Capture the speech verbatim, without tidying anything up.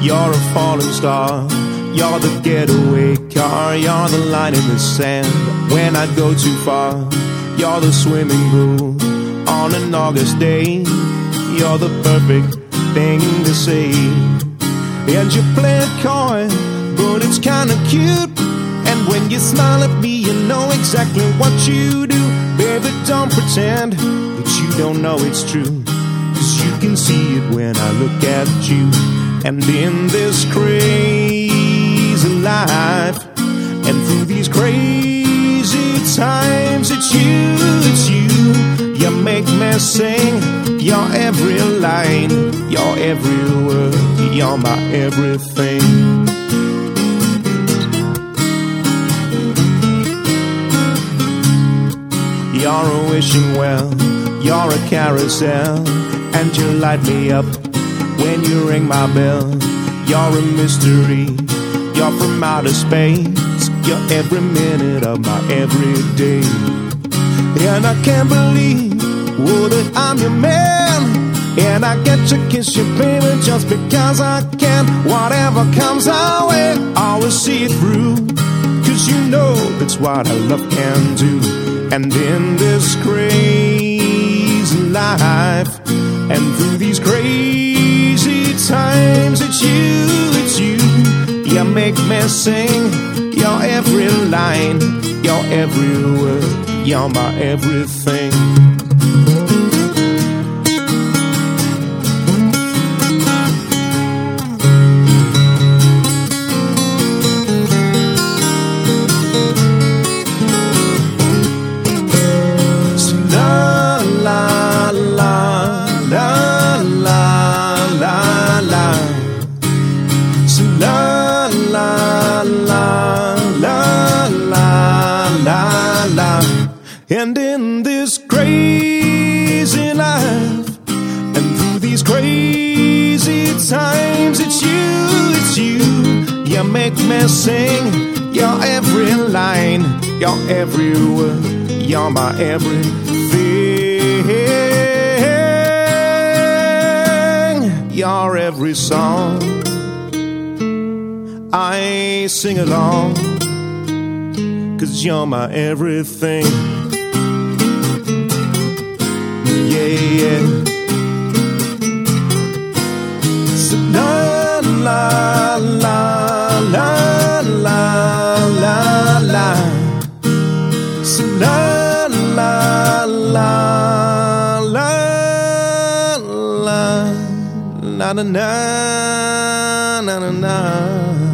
You're a falling star, you're the getaway car, you're the line in the sand when I go too far. You're the swimming pool on an August day, you're the perfect thing to say. And you play it coy, but it's kinda cute. And when you smile at me, you know exactly what you do. Baby, don't pretend that you don't know it's true, 'cause you can see it when I look at you. And in this crazy life, and through these crazy times, it's you, it's you. You make me sing your every line, your every word, you're my everything. You're a wishing well, you're a carousel, and you light me up when you ring my bell. You're a mystery, you're from outer space, you're every minute of my everyday. And I can't believe, oh, that I'm your man, and I get to kiss you, baby, just because I can. Whatever comes our way, I will see it through, 'cause you know that's what I love can do. And in this crazy life, and through these crazy times, it's you, it's you. You make me sing your every line, your every word, you're my everything. And in this crazy life, and through these crazy times, it's you, it's you. You make me sing your every line, your every word, you're my everything. Your every song, I sing along, 'cause you're my everything. Yeah, yeah. So la la la la la la la. So la la la la la la na na na na na.